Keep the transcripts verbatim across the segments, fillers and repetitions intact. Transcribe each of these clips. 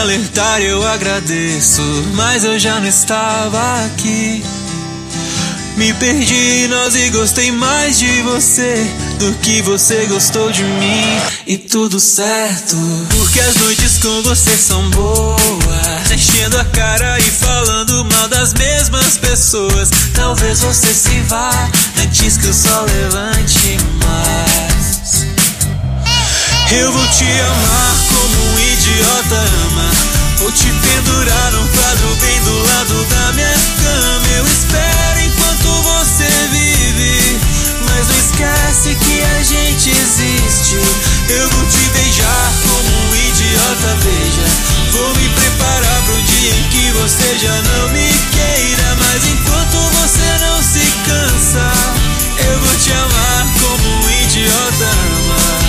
alertar eu agradeço, mas eu já não estava aqui. Me perdi em nós e gostei mais de você do que você gostou de mim. E tudo certo, porque as noites com você são boas, enchendo a cara e falando mal das mesmas pessoas. Talvez você se vá antes que o sol levante mais. Eu vou te amar como um idiota ama. Vou te pendurar num quadro bem do lado da minha cama. Eu espero enquanto você vive, mas não esquece que a gente existe. Eu vou te beijar como um idiota, veja. Vou me preparar pro dia em que você já não me queira. Mas enquanto você não se cansa, eu vou te amar como um idiota ama.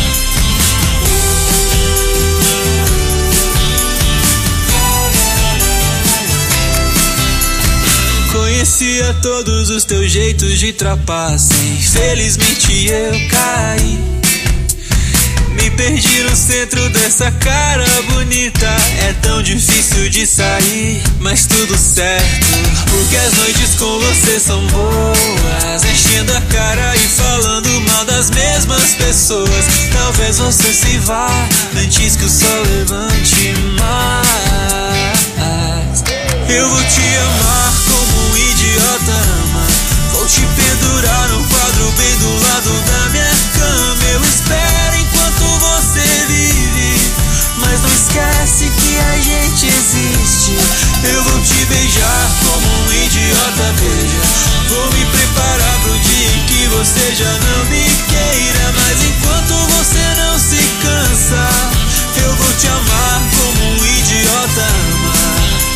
Conhecia todos os teus jeitos de trapaça, infelizmente eu caí. Me perdi no centro dessa cara bonita, é tão difícil de sair, mas tudo certo, porque as noites com você são boas, enchendo a cara e falando mal das mesmas pessoas. Talvez você se vá antes que o sol levante mais. Eu vou te amar como um idiota ama. Vou te pendurar num quadro bem do lado da minha cama. Eu espero enquanto você vive, mas não esquece que a gente existe. Eu vou te beijar como um idiota, veja. Vou me preparar pro dia em que você já não me queira. Mas enquanto você não se cansa, eu vou te amar como um idiota ama.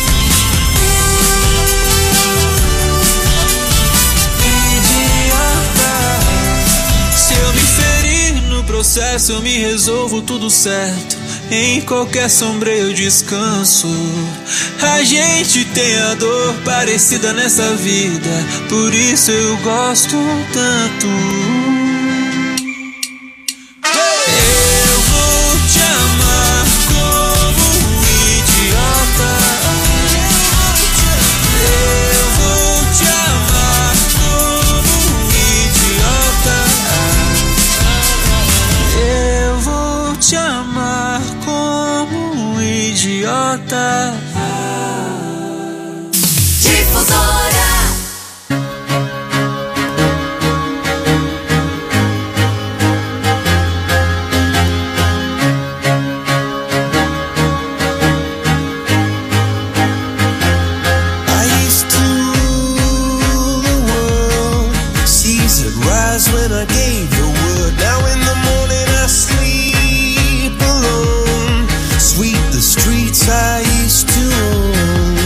Processo eu me resolvo tudo certo, em qualquer sombra eu descanso. A gente tem a dor parecida nessa vida, por isso eu gosto tanto. Eu vou te amar como um idiota. Eu vou te amar como um idiota. Eu vou te amar como um idiota. Difusora. I used to rule the world, seas would rise when I gave the word. Now in the morning I sleep alone, sweep the streets I used to own.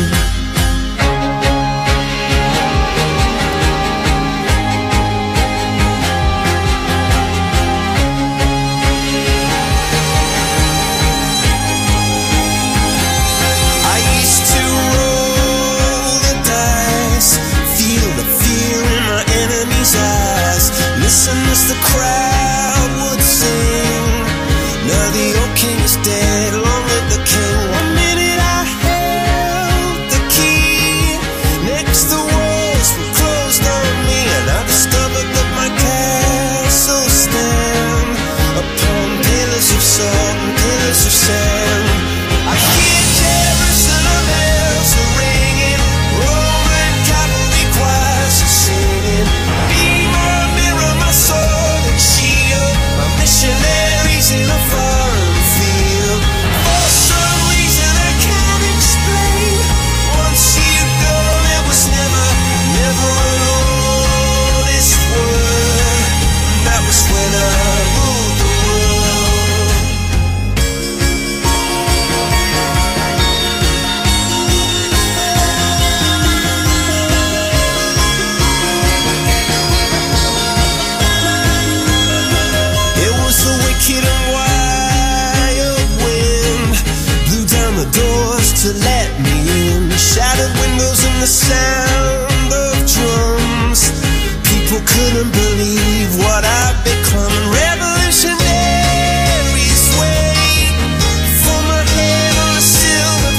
I used to roll the dice, feel the fear in my enemy's eyes, listen as the crowd would sing. Now the old king is dead, long live the king. One minute I held the key, next the walls were closed on me, and I discovered that my castle stand upon pillars of salt and pillars of sand. I hear Jerusalem bells are ringing, Roman cavalry choirs are singing. Be my mirror, my sword and shield, my missionaries in a foreign field. For some reason I can't explain, once you go there was never, never an honest word. That was when I ruled the world. It was the wicked and wild wind, blew down the doors to let me in, shattered windows and the sound of drums. People couldn't believe what I'd become. Revolutionaries wait for my head on a silver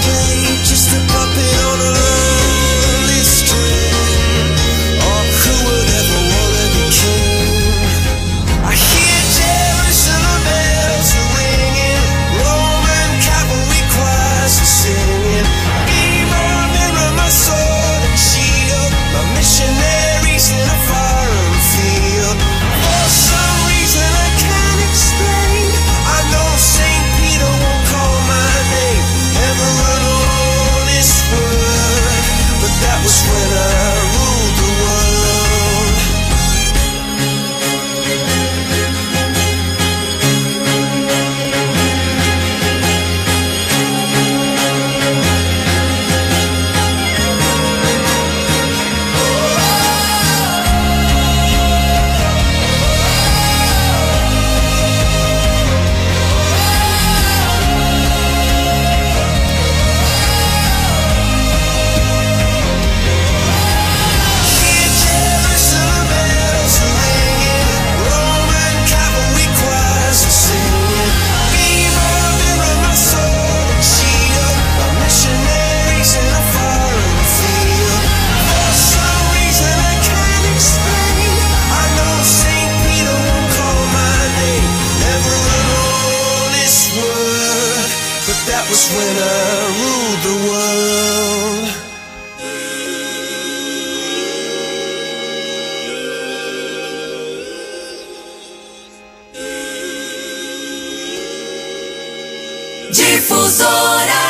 rule the world. Difusora.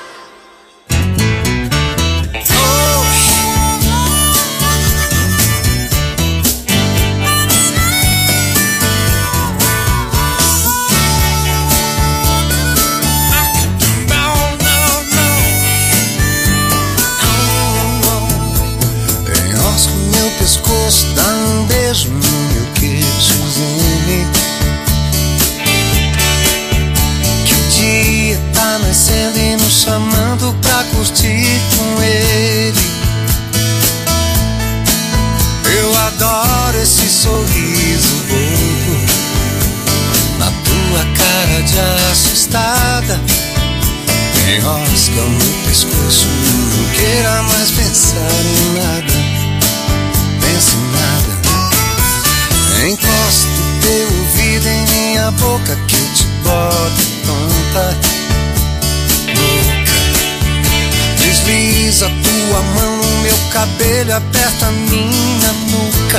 Pescoço, dá um beijo no meu queixozinho. Que o dia tá nascendo e nos chamando pra curtir com ele. Eu adoro esse sorriso bobo na tua cara de assustada. Enrosca o meu pescoço, não queira mais pensar em nada. Pensa em nada. Encosta o teu ouvido em minha boca que eu te boto tonta, louca. Desliza tua mão no meu cabelo, aperta minha nuca.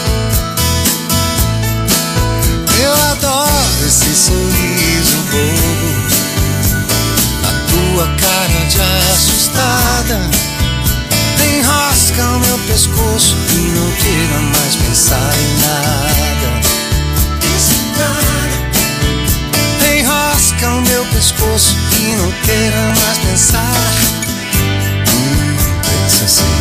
Eu adoro esse sorriso bobo na tua cara de assustada. Enrosca o meu pescoço e não queira mais pensar em nada. Enrosca o meu pescoço e não queira mais pensar. Hum, pensa assim.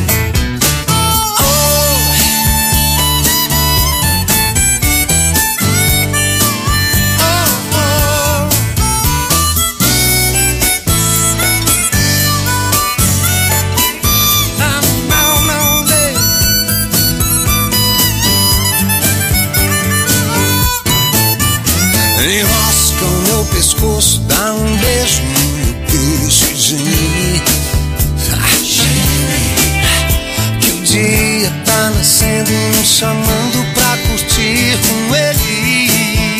Enrosca o meu pescoço, dá um beijo no meu queixo, geme. Ah, geme. Que o dia tá nascendo e nos chamando pra curtir com ele.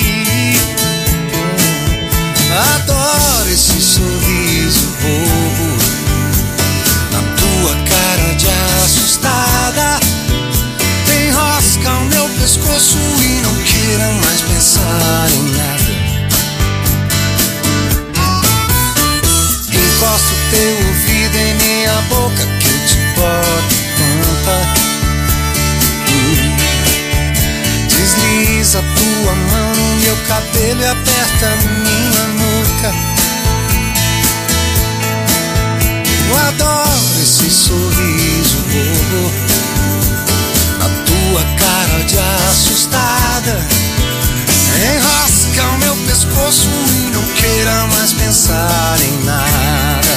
Adoro esse sorriso bobo na tua cara de assustada. Enrosca o meu pescoço e não queira mais pensar em nada. Encosta o teu ouvido em minha boca que eu te boto tonta. hum. Desliza tua mão no meu cabelo e aperta minha nuca. Eu adoro esse sorriso bobo na tua cara de assustada. Enrosca o meu pescoço e não queira mais pensar em nada.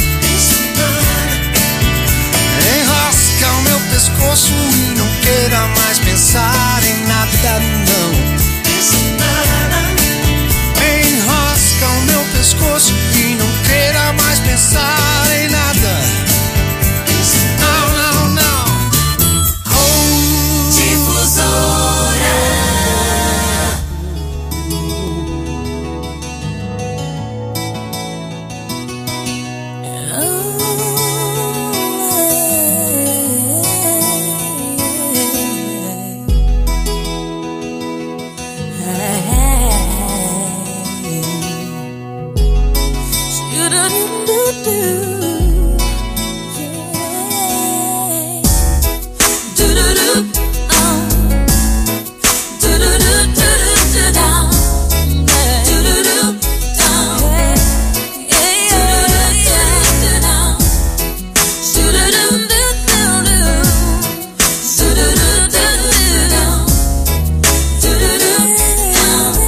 Enrosca o meu pescoço e não queira mais pensar em nada, não. Enrosca o meu pescoço e não queira mais pensar em nada. Não, não, não. Oh. Difusora.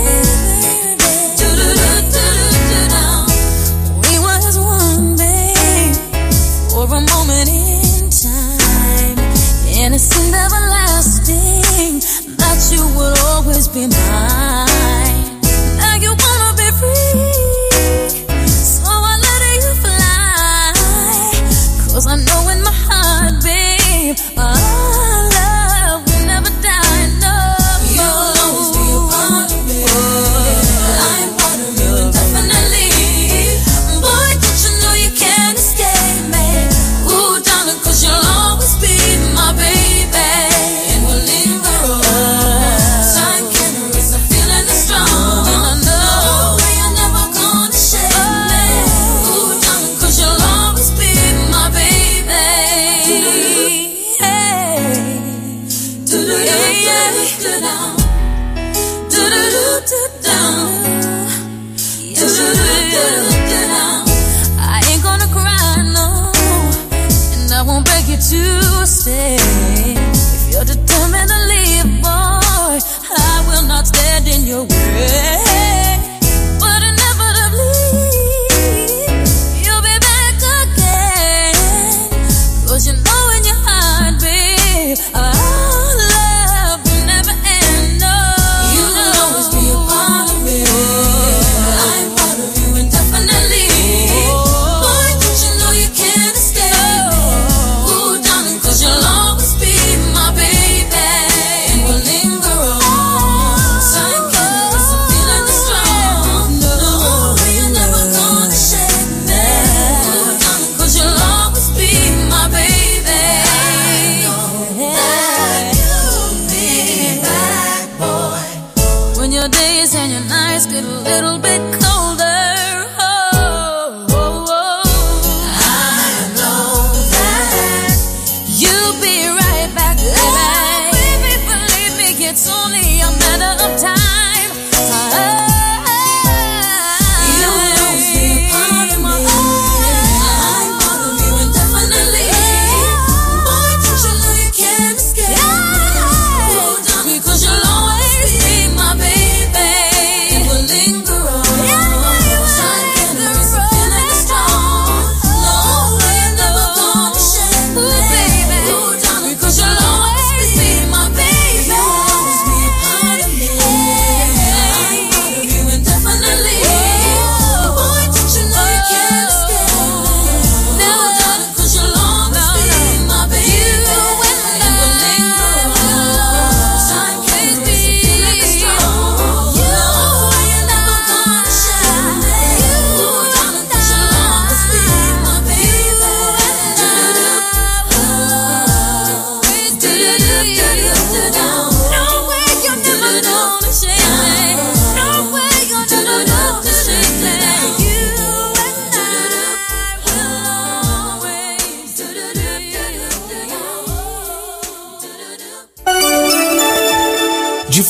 We was one, baby.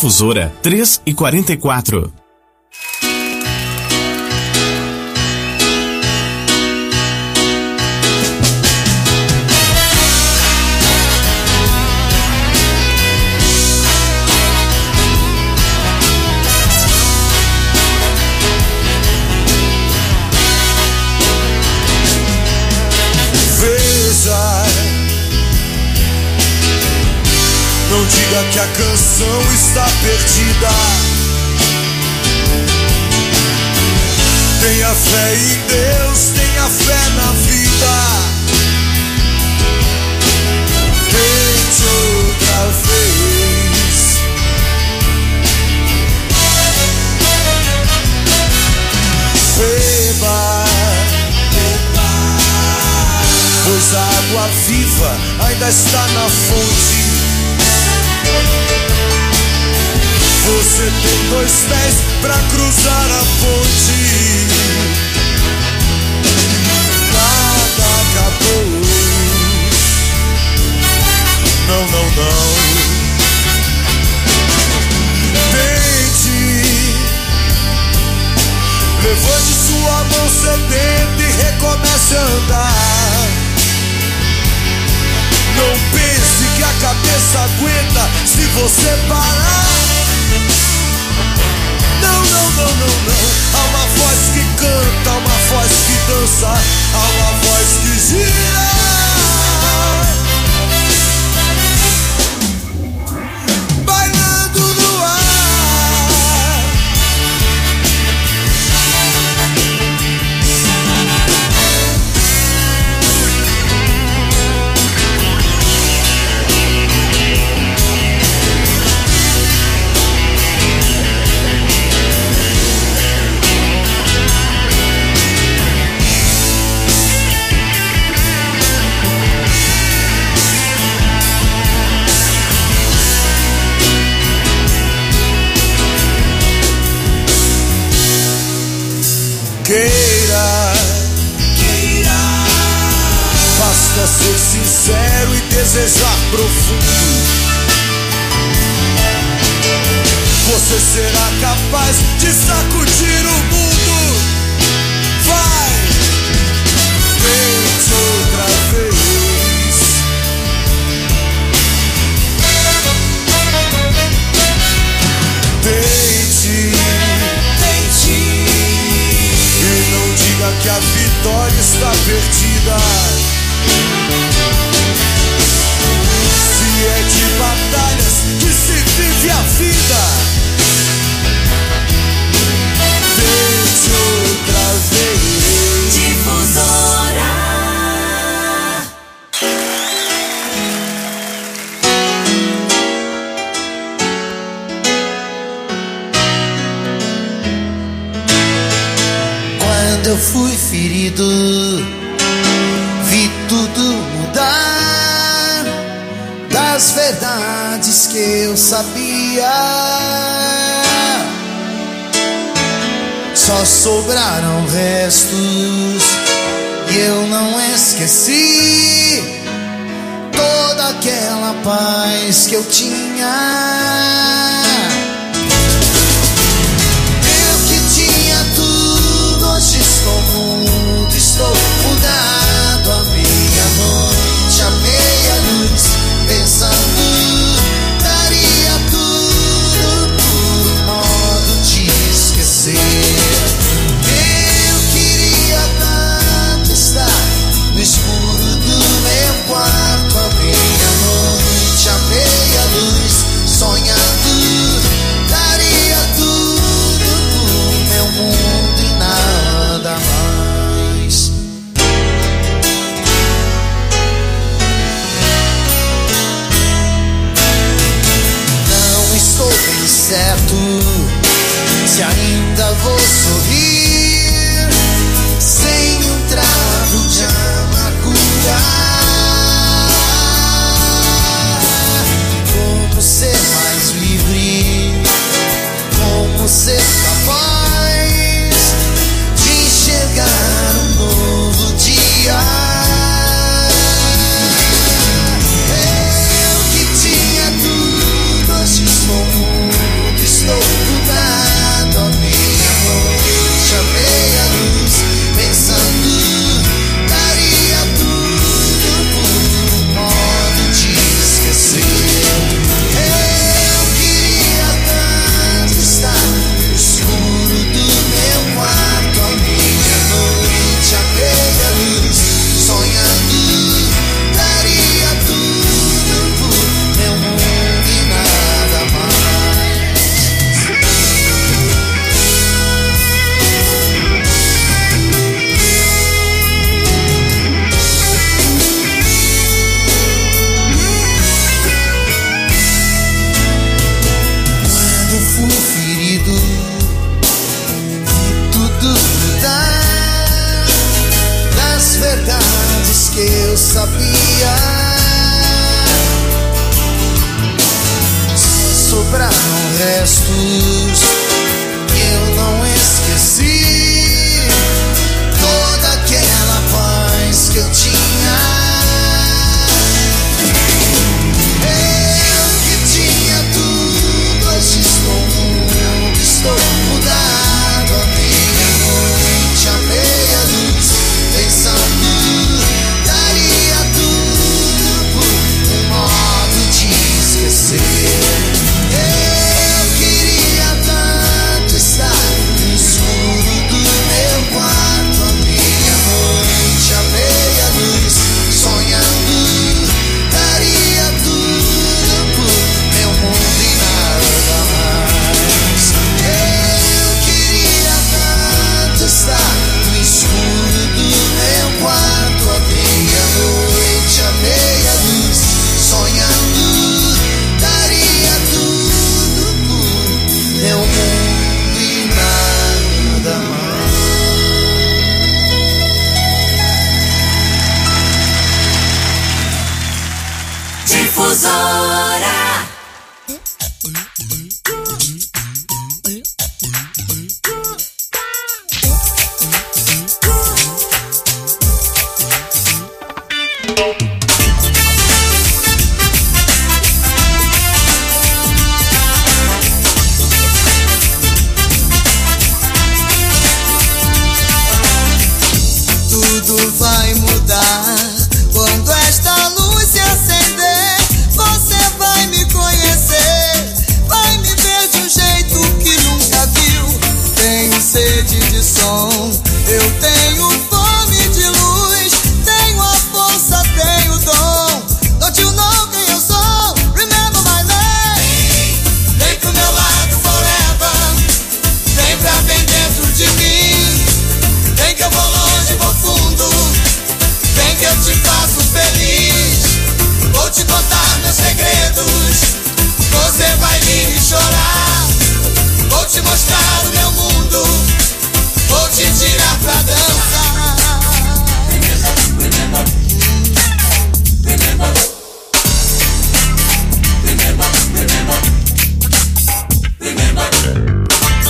Difusora três e quarenta e quatro. Não diga que a canção está perdida. Tenha fé em Deus, tenha fé na vida. Tente outra vez. Beba, beba, pois a água viva ainda está na fonte. Você tem dois pés pra cruzar a ponte. Nada acabou. Não, não, não. Tente. Levante sua mão sedenta e recomece a andar. Não pense que a cabeça aguenta se você parar. Não, não, não, não, não. Há uma voz que canta, há uma voz que dança, há uma voz que gira. Bailando no ar. Queira, queira, basta ser sincero e desejar profundo. Você será capaz de sacudir o mundo. Vai, tente outra vez. Tente, tente. E não diga que a vitória está perdida. Se é de batalhas que se vive a vida. Tente outra vez. Difusora. Quando eu fui ferido, vi tudo mudar. Das verdades que eu sabia, só sobraram restos. E eu não esqueci toda aquela paz que eu tinha. Hoje estou mudo, estou mudado. A meia-noite, a meia-luz, pensando, daria tudo por um modo de esquecer. Eu queria tanto estar no escuro do meu quarto. A meia-noite, a meia-luz, sonhando. sabia. Sobraram restos que eu não esqueci. Toda aquela paz que eu tinha, eu que tinha tudo, hoje estou mudo, estou mudado. A meia-noite, a meia-luz, pensando, daria tudo por um modo de esquecer. Eu queria tanto estar no escuro do meu quarto, a meia-noite, a meia-luz, sonhando, daria tudo por meu mundo e nada mais. Eu queria tanto estar no escuro do meu quarto, a meia-noite, a meia-luz, sonhando, daria tudo por meu mundo e nada mais. Difusora. Tudo vai mudar quando esta luz se acender. Você vai me conhecer, vai me ver de um jeito que nunca viu. Tenho sede de som, eu tenho fome de luz. Tenho a força, tenho o dom. Don't you know quem eu sou? Remember my name. Vem pro meu lado forever, vem pra bem dentro de mim. Vem que eu vou longe, vou fundo, vem que eu te faço feliz. Vou te contar meus segredos, você vai rir e chorar. Vou te mostrar o meu mundo, vou te tirar pra dançar. Remember, remember, remember, remember, remember, remember.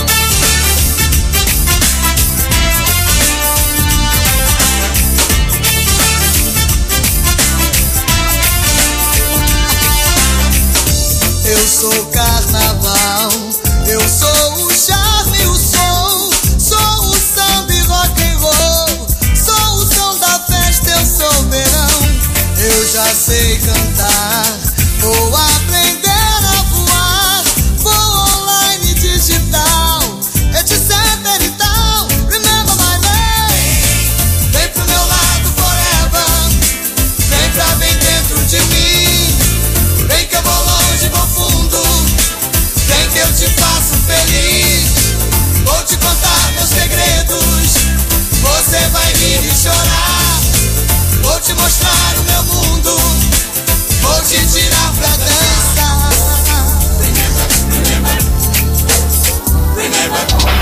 Eu sou carnaval, eu sou o charme, o som. Sou o samba e rock and roll, sou o som da festa, eu sou verão. Eu já sei cantar, vou aprender a voar. Vou online digital, etc e tal. Remember my name. Vem pro meu lado forever, vem pra bem dentro de mim. Vem que eu vou longe, vou fundo, vem que eu te faço feliz. Vou te contar meus segredos, você vai rir e chorar. Vou te mostrar o meu mundo, vou te tirar pra dançar. Remember, remember, remember.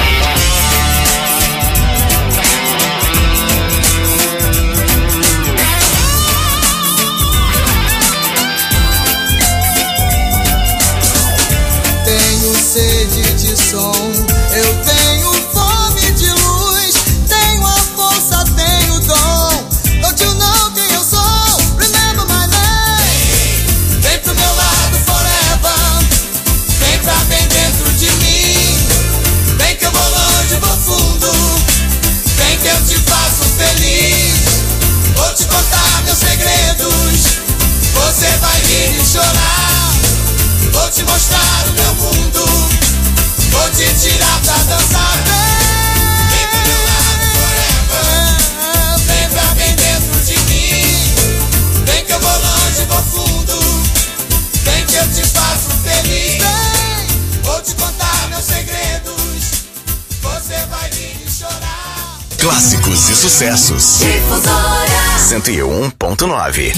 Tenho sede de som, eu tenho fome de luz. Tenho a força, tenho o dom. Don't you know quem eu sou? Remember my name. Vem pro meu lado forever, vem pra bem dentro de mim. Vem que eu vou longe, vou fundo, vem que eu te faço feliz. Vou te contar meus segredos, você vai rir e chorar. Vou te mostrar o meu mundo, vou te tirar pra dançar. Vem pro meu lado forever, vem pra bem dentro de mim. Vem que eu vou longe, vou fundo, vem que eu te faço feliz. Vou te contar meus segredos, você vai rir e chorar. Clássicos e sucessos. Difusora. cento e um ponto nove.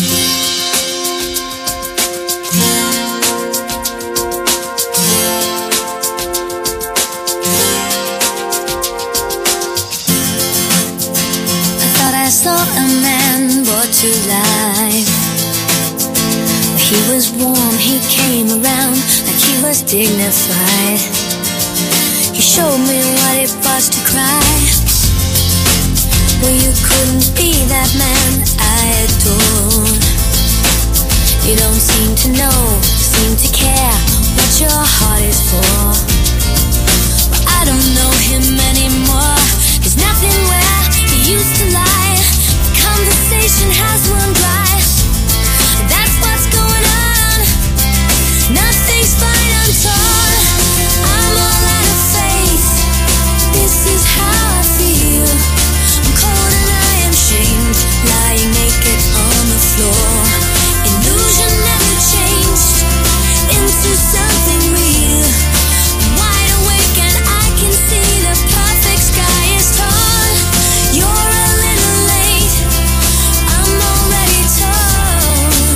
saw a man, but to life. He was warm, he came around like he was dignified. He showed me what it was to cry. Well, you couldn't be that man I adored. You don't seem to know, seem to care what your heart is for. Well, I don't know him anymore. There's nothing where he used to lie. The conversation has run dry. That's what's going on. Nothing's fine, I'm torn. I'm all out of faith. This is how I feel. I'm cold and I am shamed, lying naked on the floor. Illusion never changed into something real. I'm wide awake and I can see the perfect sky is torn. You're a little late, I'm already torn.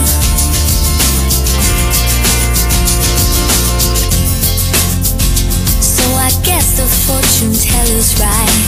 So I guess the fortune teller's right.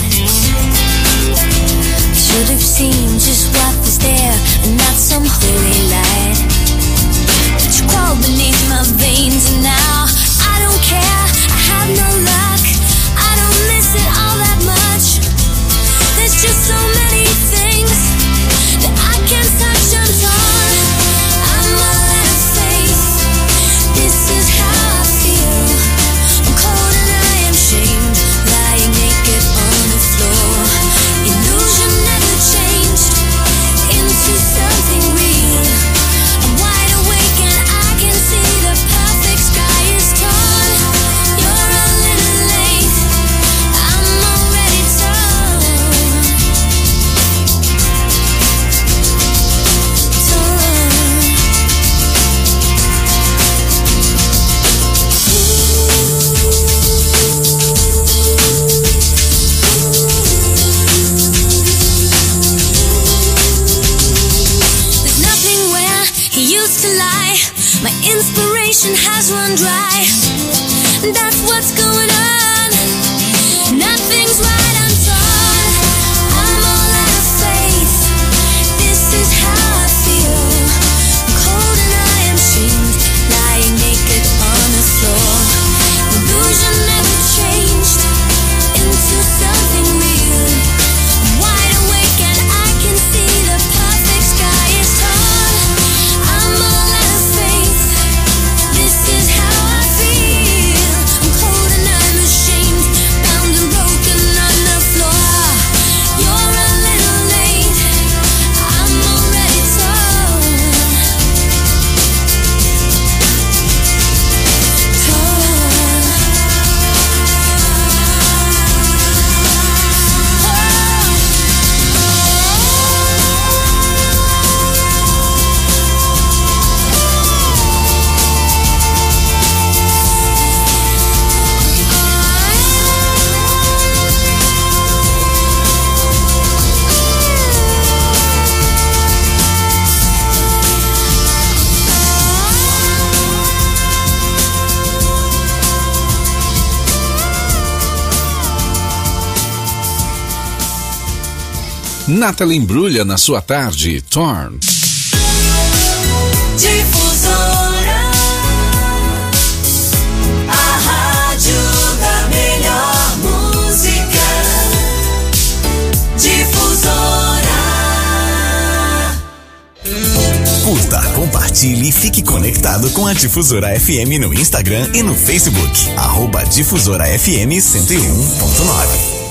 Should have seen just what was there and not some holy light. But you crawl beneath my veins and now I don't care, I have no luck. I don't miss it all that much. There's just so many things that I can't touch, I'm torn. I'm all out of faith. This is how I feel. I'm cold and I am shamed, lying naked on the floor. Illusion never changed into something real. I'm wide awake and I can see the perfect sky is torn. You're a little late, I'm already torn. There's nothing where he used to lie. My inspiration has run dry. That's what's going on. Nothing's right, I'm torn. I'm all out of faith. This is how I feel. I'm cold and I am shamed, lying naked on the floor. Illusion never changed into something real. I'm wide awake and I can see the perfect sky is torn. I'm all out of faith. This is how I feel. I'm cold and I'm ashamed, bound and broken on the floor. You're a little late, I'm already torn. Nathalie Imbruglia na sua tarde, Torn. Difusora, a rádio da melhor música. Difusora. Curta, compartilhe e fique conectado com a Difusora F M no Instagram e no Facebook. Arroba Difusora F M cento e um ponto nove.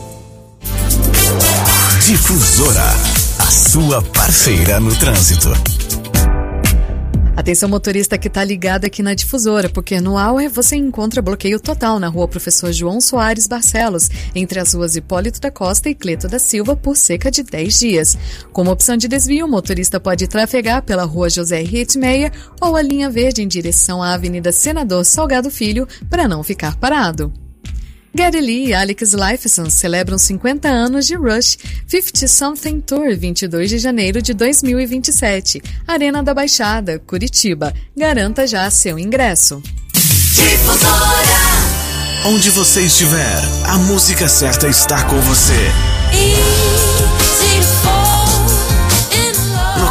Difusora, a sua parceira no trânsito. Atenção motorista que tá ligado aqui na Difusora, porque no Auer você encontra bloqueio total na rua Professor João Soares Barcelos, entre as ruas Hipólito da Costa e Cleto da Silva, por cerca de dez dias. Como opção de desvio, o motorista pode trafegar pela rua José Henrique Meia ou a linha verde em direção à Avenida Senador Salgado Filho, para não ficar parado. Geddy Lee e Alex Lifeson celebram cinquenta anos de Rush cinquenta Something Tour, vinte e dois de janeiro de dois mil e vinte e sete, Arena da Baixada, Curitiba. Garanta já seu ingresso. Difusora. Onde você estiver, a música certa está com você. Easy to fall in love. No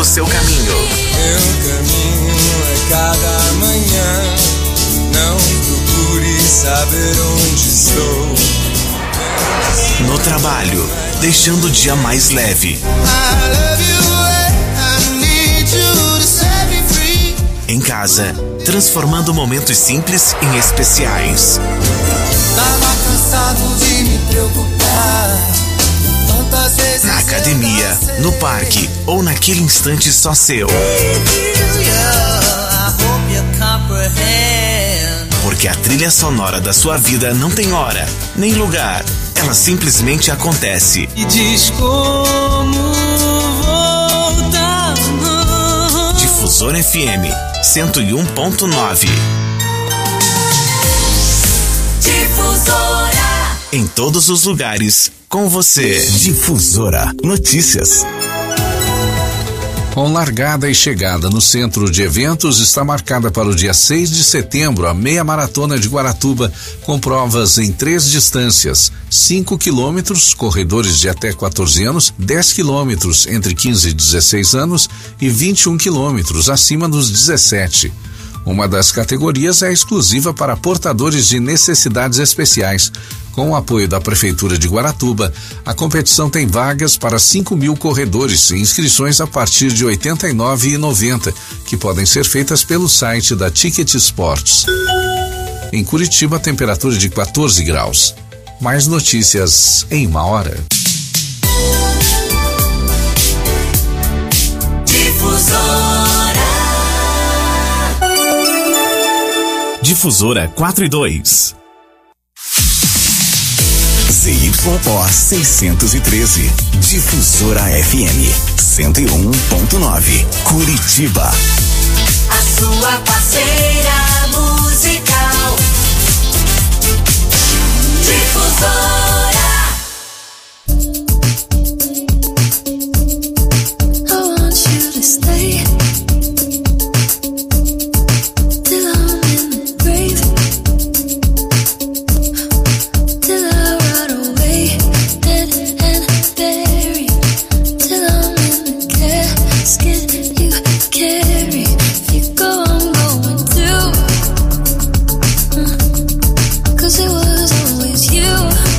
seu caminho. Meu caminho é cada manhã. Não procure saber onde estou. No trabalho, deixando o dia mais leve. I love you, I need you to set me free. Em casa, transformando momentos simples em especiais. Tava cansado de me preocupar. Tantas vezes Na academia, no parque ou naquele instante só seu. Porque a trilha sonora da sua vida não tem hora, nem lugar. Ela simplesmente acontece. E diz como voltar. Difusora F M cento e um ponto nove. Difusora. Em todos os lugares, com você. Difusora Notícias. Com largada e chegada no centro de eventos, está marcada para o dia seis de setembro a meia maratona de Guaratuba, com provas em três distâncias: cinco quilômetros, corredores de até quatorze anos, dez quilômetros entre quinze e dezesseis anos e vinte e um quilômetros acima dos dezessete. Uma das categorias é exclusiva para portadores de necessidades especiais. Com o apoio da Prefeitura de Guaratuba, a competição tem vagas para cinco mil corredores e inscrições a partir de oitenta e nove reais e noventa centavos, que podem ser feitas pelo site da Ticket Sports. Em Curitiba, temperatura de quatorze graus. Mais notícias em uma hora. Difusora. Difusora quatro e dois. Z Y O seiscentos e treze. Difusora F M cento e um ponto nove. Curitiba. A sua parceira musical. Difusora. I want you to stay till I'm in the grave, till I rot away, dead and buried, till I'm in the casket you carry. If you go, I'm going too, uh, 'cause it was always you.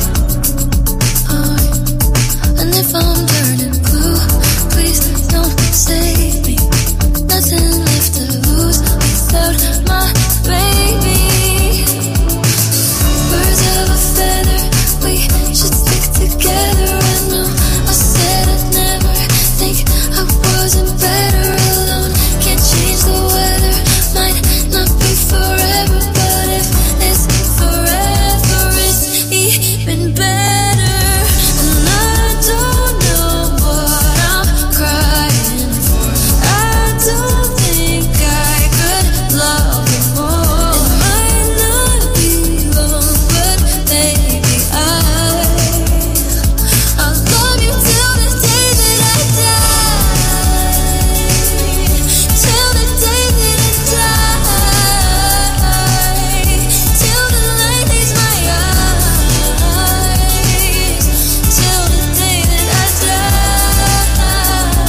Uh, and if I'm turning blue, please don't save me. Nothing left to lose without my baby. Birds of a feather, we should stick together. I know I said I'd never think I wasn't better alone. Can't change the weather, might not be forever, but if it's forever, it's even better. And I don't know what I'm crying for. I don't think I could love you more. It might not be long, but baby, I I'll love you till the day that I die. Till the day that I die. Till the light leaves my eyes. Till the day that I die.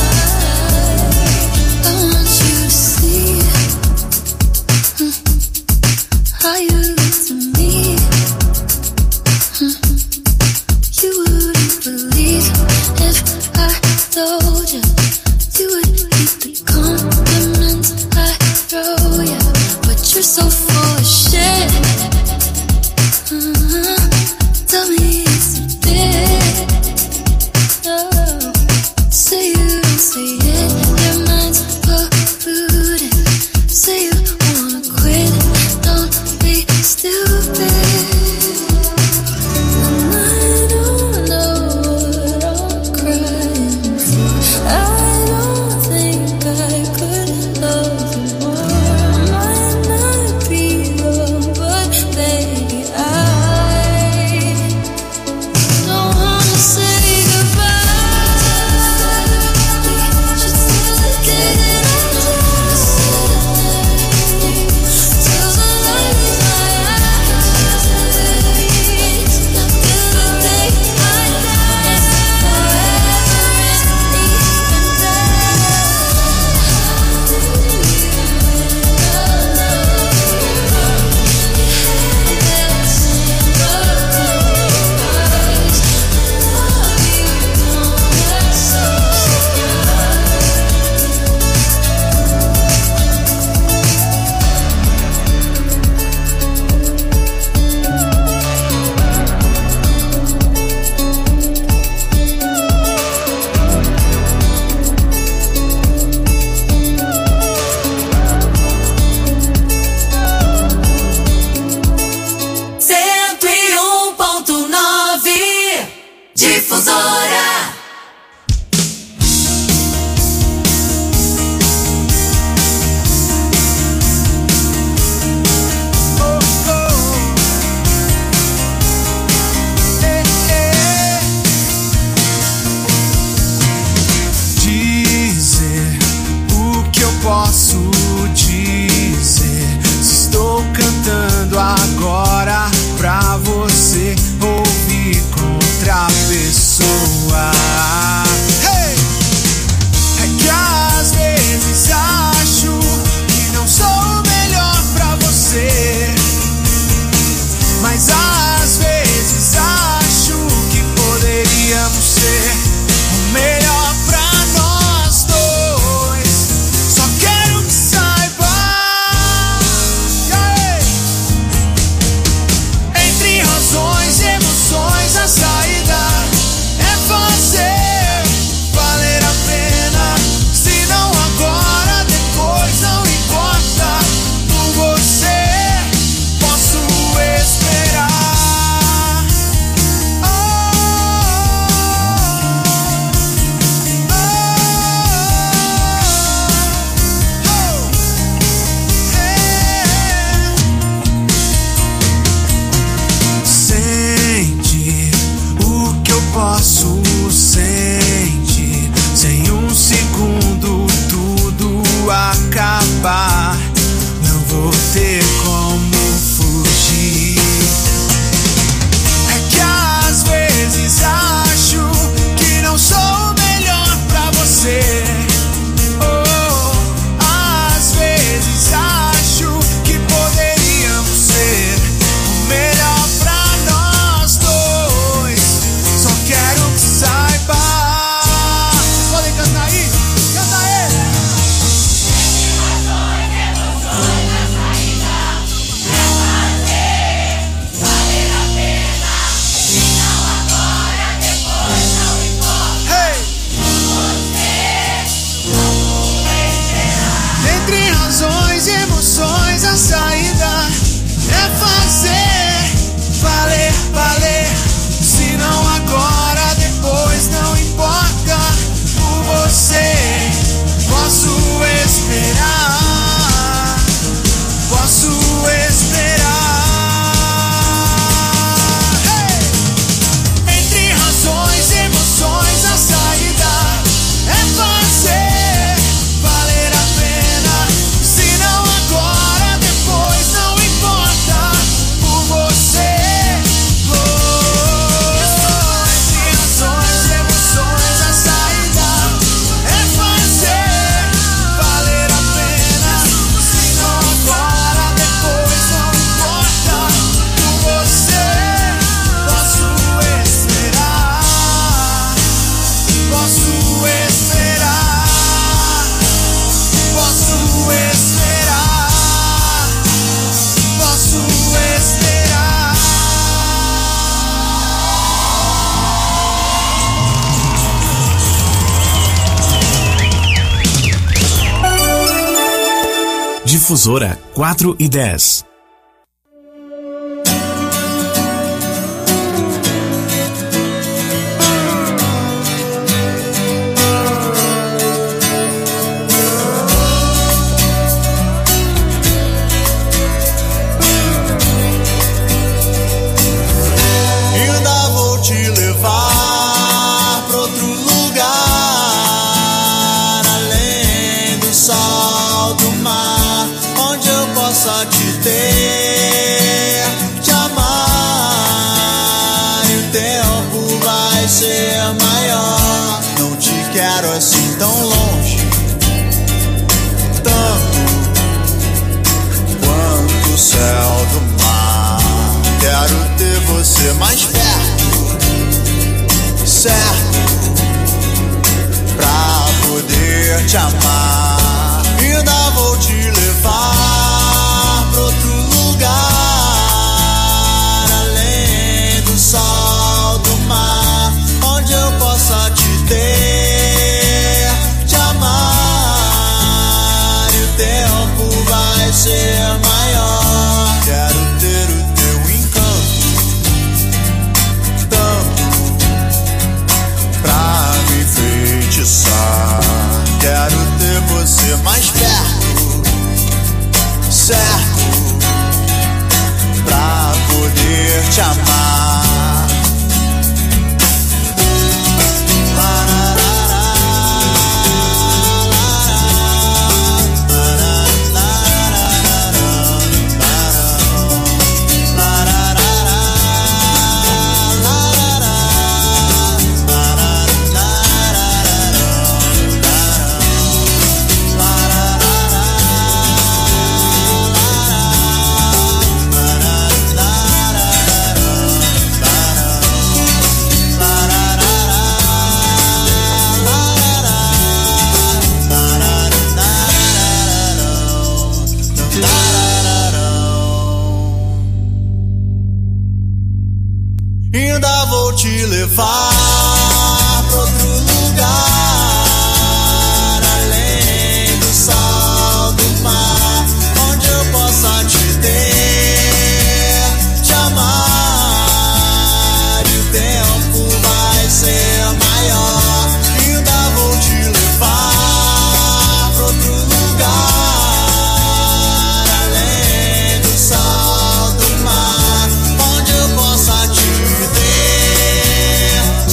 I want you to see mm, how you look to me. Mm, You wouldn't believe if I told you. You would keep the compliments I throw you, but you're so full of shit. Uh-huh. Tell me it's a bit. Oh. Say you don't say it, your mind's polluted. Say you wanna quit, don't be stupid. And I don't know what I'm crying for. I don't think I could love you more. Might not be wrong, but baby, I don't wanna say goodbye. We posso dizer? Se estou cantando agora pra você ouvir com outra pessoa. Hey! É que às vezes acho que não sou o melhor pra você, mas às vezes acho que poderíamos ser o melhor pra nós dois. Só quero que saiba, yeah! Entre razões e emoções a saída é fazer valer a pena. Se não agora, depois não importa. Por você posso esperar. Sente o que eu posso sentir. Sem um segundo tudo acabar, não vou ter como fugir. É que às vezes acho que não sou o melhor pra você. Oh, às vezes acho que poderíamos ser o melhor pra nós dois. Só quero que saiba. Vocês podem cantar aí? Canta aí! Hey! Entre razões e emoções a saída é fazer valer, valer. Se não agora, depois não importa. Por você posso esperar, posso esperar. Hey! Entre razões e emoções a saída é fazer valer a pena. Se não agora, depois não importa. Por você, oh, entre razões e emoções a saída é fazer valer a pena. Se não agora, depois não importa. Por você posso esperar, posso esperar, posso esperar, posso esperar. Difusora quatro e dez. Ainda vou te levar pra outro lugar, além do sol, do mar, onde eu possa te ter, te amar. E o tempo vai ser maior. Não te quero assim tão longe, tanto quanto o céu do mar. Quero ter você mais perto, certo, pra poder te amar. Ainda vou te levar pra outro lugar, além do sol, do mar, onde eu possa te ter, te amar. E o tempo vai ser maior. Quero ter o teu encanto, tanto pra me enfeitiçar. Quero ter você levar pra outro lugar, além do sal do mar, onde eu possa te ter, te amar, e o tempo vai ser maior. Ainda vou te levar pra outro lugar, além do sal do mar, onde eu possa te ter, te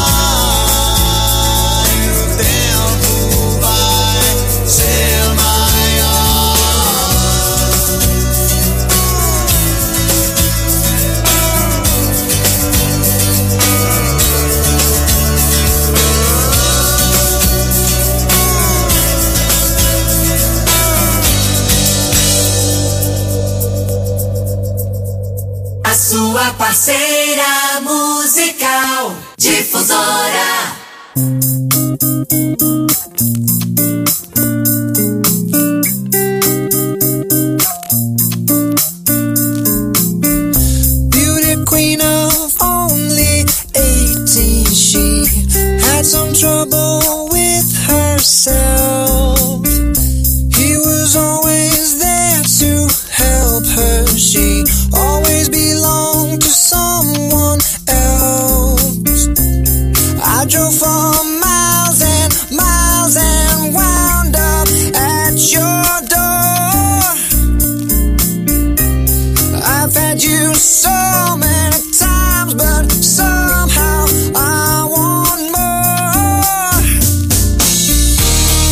amar, e o tempo vai ser maior. A sua parceira musical, Difusora. Beauty queen of only eighteen, she had some trouble with herself. He was always there to help her. She always belonged to someone else. I drove for miles and miles and wound up at your door. I've had you so many times, but somehow I want more.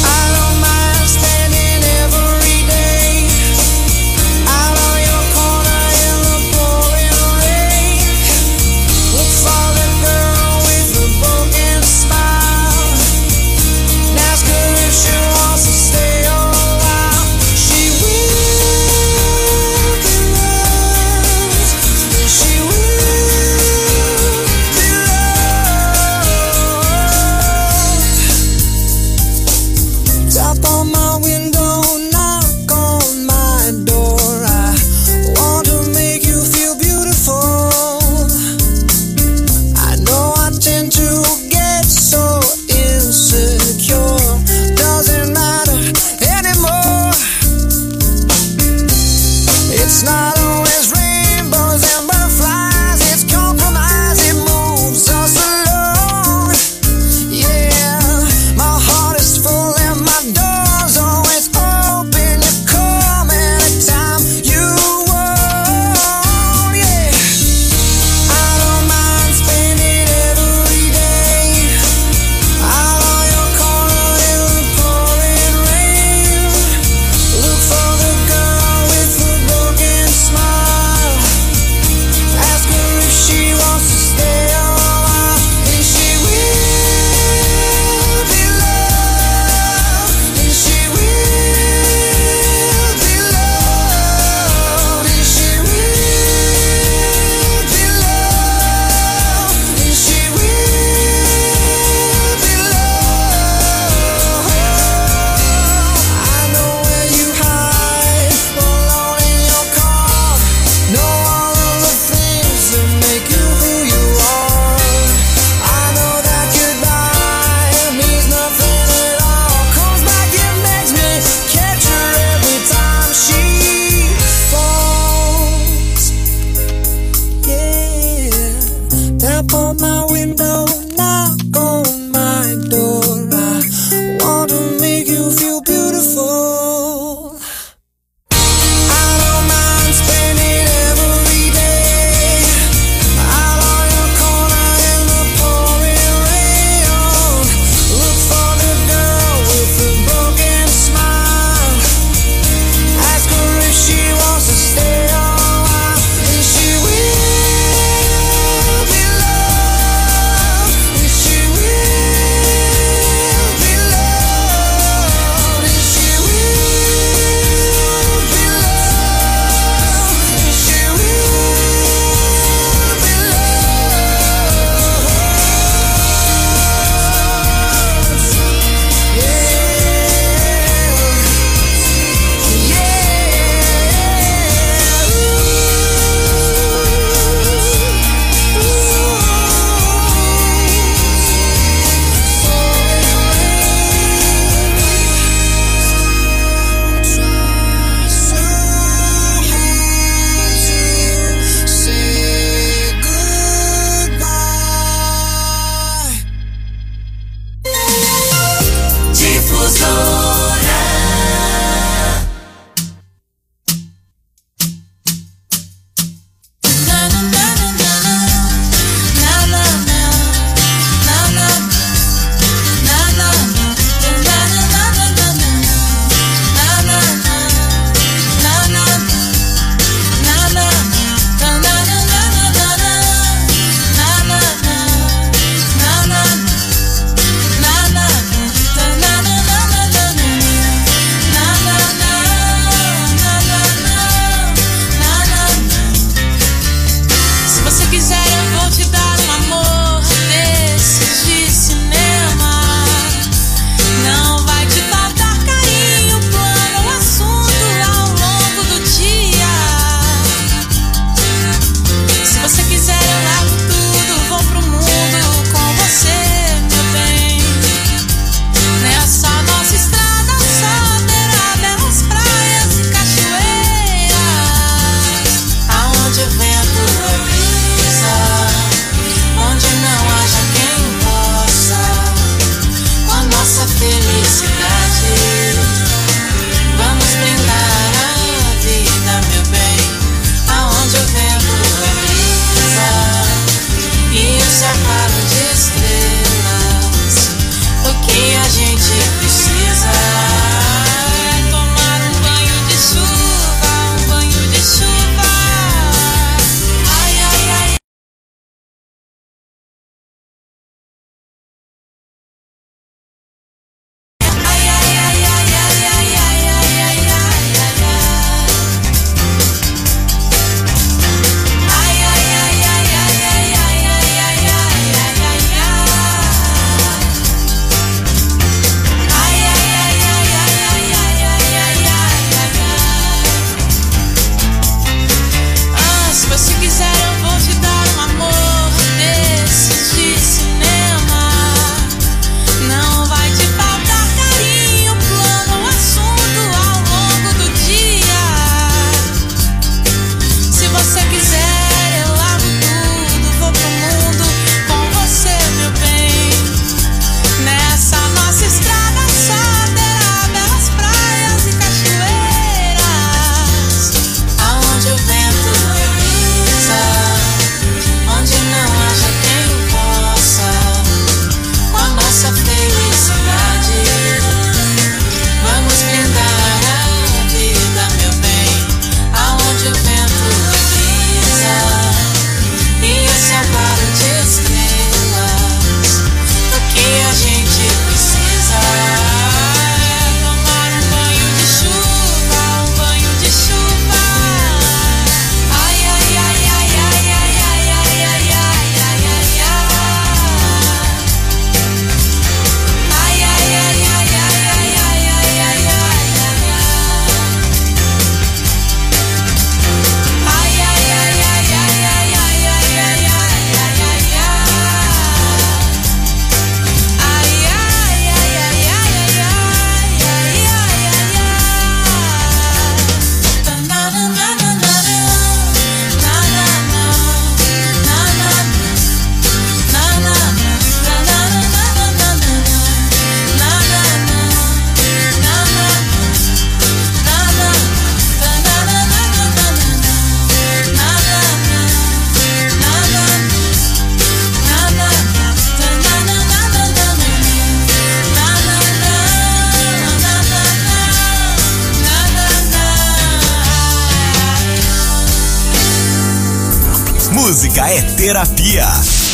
música é terapia.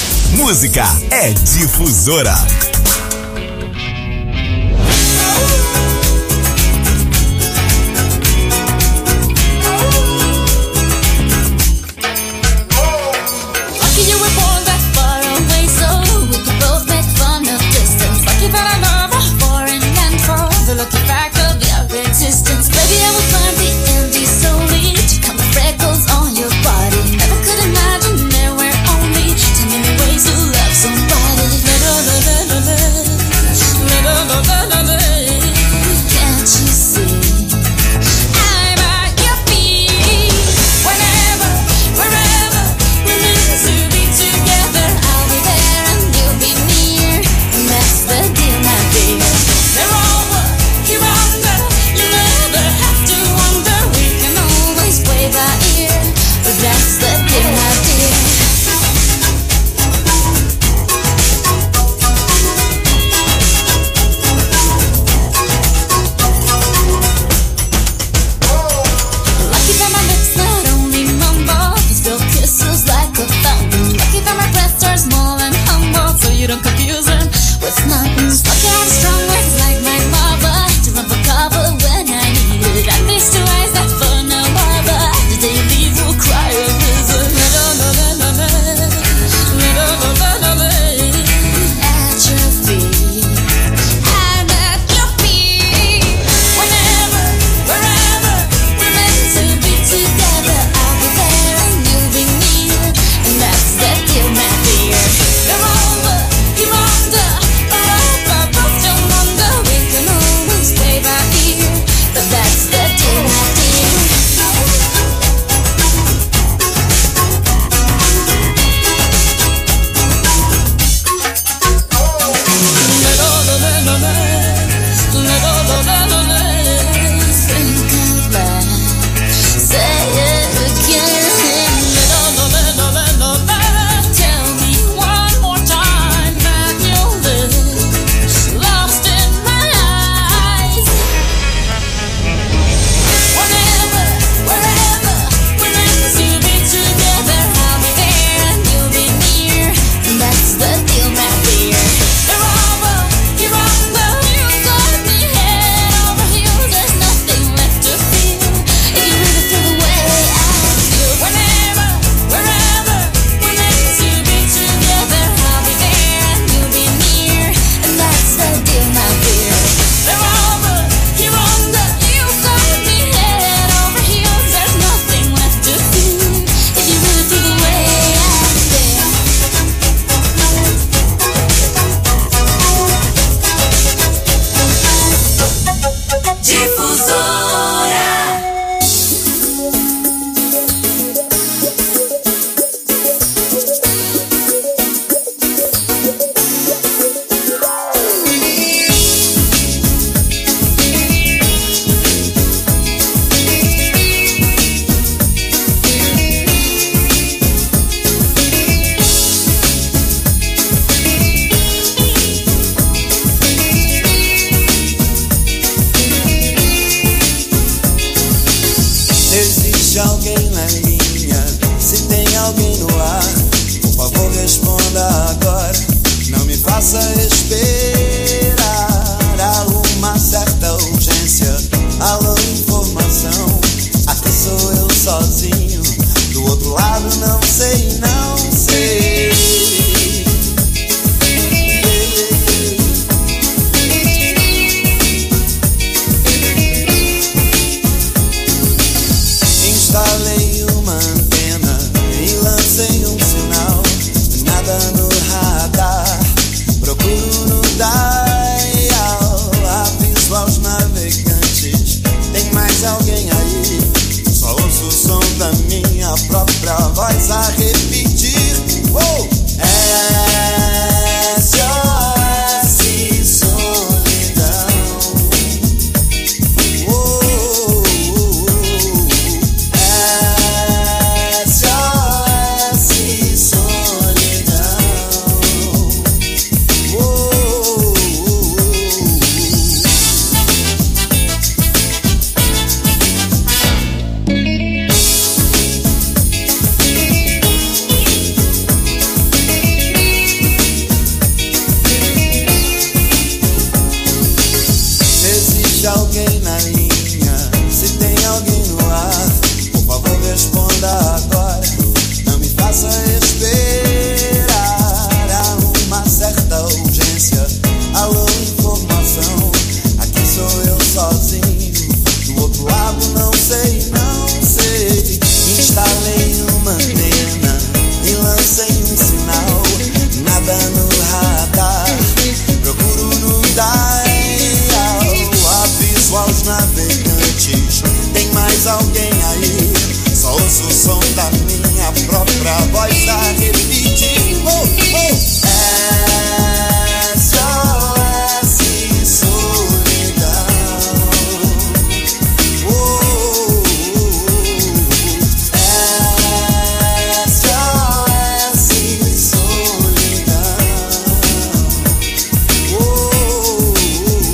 Música é Difusora. Nada no radar, procuro no dial. mais alguém aí. Só ouço o som da minha própria voz a repetir. Oh, oh. S O S solidão. Oh, oh, oh. S O S solidão. Oh, oh, oh.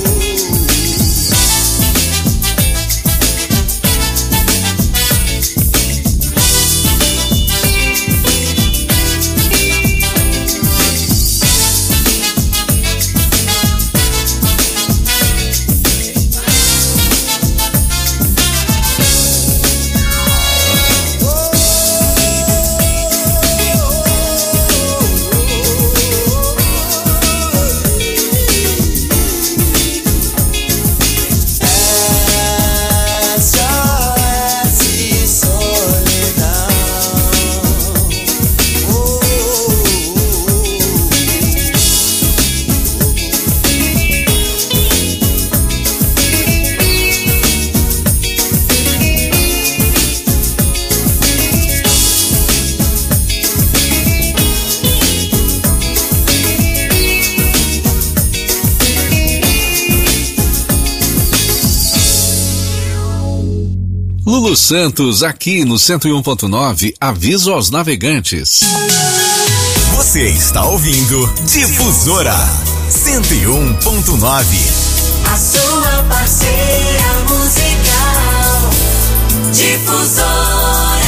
Lulu Santos, aqui no cento e um ponto nove, aviso aos navegantes. Você está ouvindo Difusora cento e um ponto nove. A sua parceira musical. Difusora.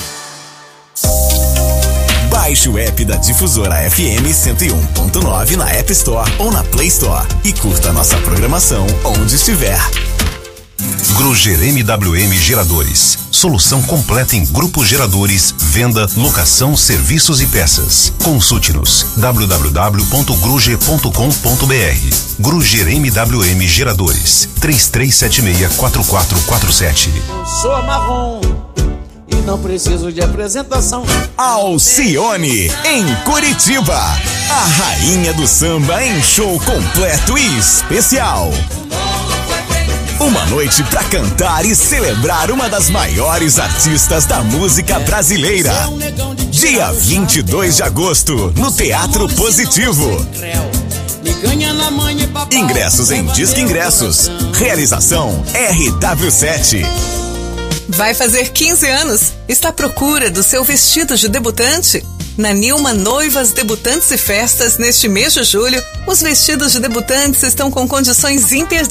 Baixe o app da Difusora F M cento e um ponto nove na App Store ou na Play Store e curta nossa programação onde estiver. Gruger M W M Geradores. Solução completa em grupos geradores, venda, locação, serviços e peças. Consulte-nos w w w ponto gruger ponto com ponto b r. Gruger M W M Geradores. três três sete seis quatro quatro quatro sete. Eu sou a Marrom e não preciso de apresentação. Alcione, em Curitiba. A rainha do samba em show completo e especial. Uma noite pra cantar e celebrar uma das maiores artistas da música brasileira. Dia vinte e dois de agosto, no Teatro Positivo. Ingressos em Disque Ingressos. Realização R W sete. Vai fazer quinze anos? Está à procura do seu vestido de debutante? Na Nilma Noivas, Debutantes e Festas, neste mês de julho, os vestidos de debutantes estão com condições imperdíveis.